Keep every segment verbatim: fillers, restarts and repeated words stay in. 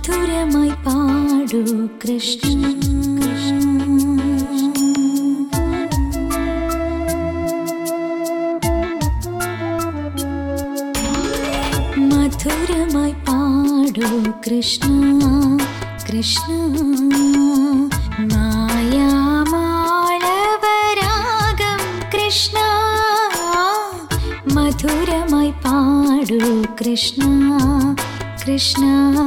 മധുരമായി പാടൂ കൃഷ്ണ. മധുരമായി പാടൂ കൃഷ്ണ കൃഷ്ണ. മായാമാളവരാഗം കൃഷ്ണ. മധുരമായി പാടൂ കൃഷ്ണ കൃഷ്ണ.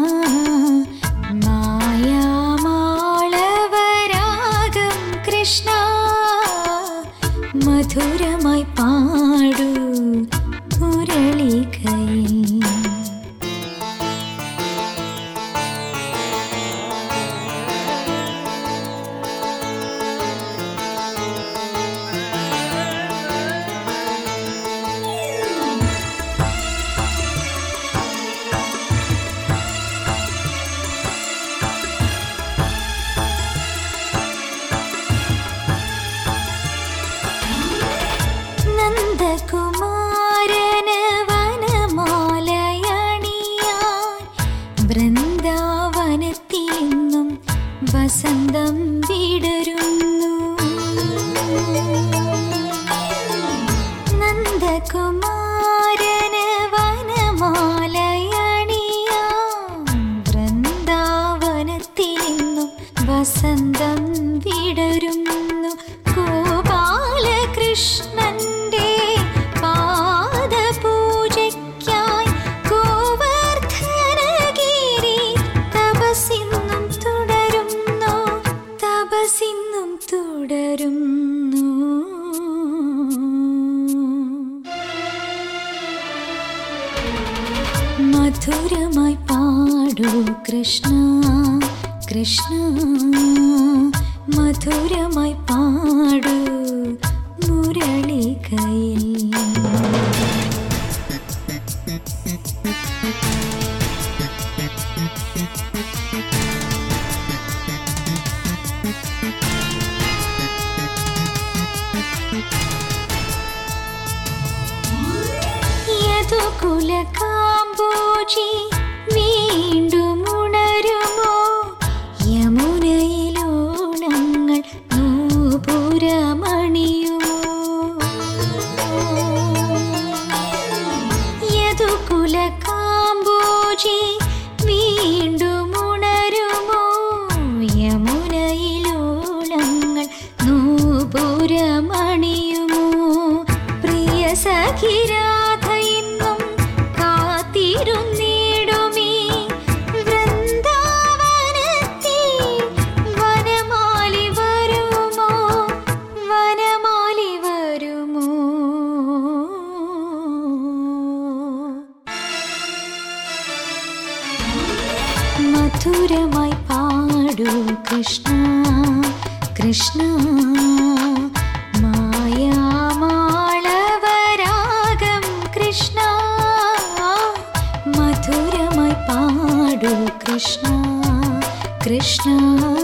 മായാമാളവരാഗം കൃഷ്ണ. മധുരമായി പാടൂ മുരളികയിൽ. നന്ദകുമാരന് വനമാലയണിയാൻ വൃന്ദാവനത്തിലെന്നും വസന്തം വിടരുന്നു. നന്ദകുമാരന് വനമാലയണിയാൻ വൃന്ദാവനത്തിലെന്നും വസന്തം വിടരുന്നു. ഗോപാലകൃഷ്ണന്റെ പാദപൂജയ്ക്കായി ഗോവർദ്ധനഗിരി തപസ്സിന്നും തുടരുന്നു തപസ്സിന്നും തുടരുന്നു. മധുരമായി പാടൂ കൃഷ്ണ കൃഷ്ണ. മധുരമായി പാടൂ മുരളികയിൽ. യദുകുലകാംബോജി വീണ്ടും ഉണരുമോ? യമുനയിലോളങ്ങൾ നൂപുരമണിയുമോ? യദുകുലകാംബോജി വീണ്ടും ഉണരുമോ? യമുനയിലോളങ്ങൾ നൂപുരമണിയുമോ? പ്രിയ സഖിരാധയിന്നും കാത്തിരുന്നിടുമീ വൃന്ദാവനത്തിൽ വനമാലി വരുമോ? വനമാലി വരുമോ? മധുരമായി പാടൂ കൃഷ്ണ കൃഷ്ണ. മായാമാളവരാഗം കൃഷ്ണ. മധുരമായി പാടൂ കൃഷ്ണ കൃഷ്ണ.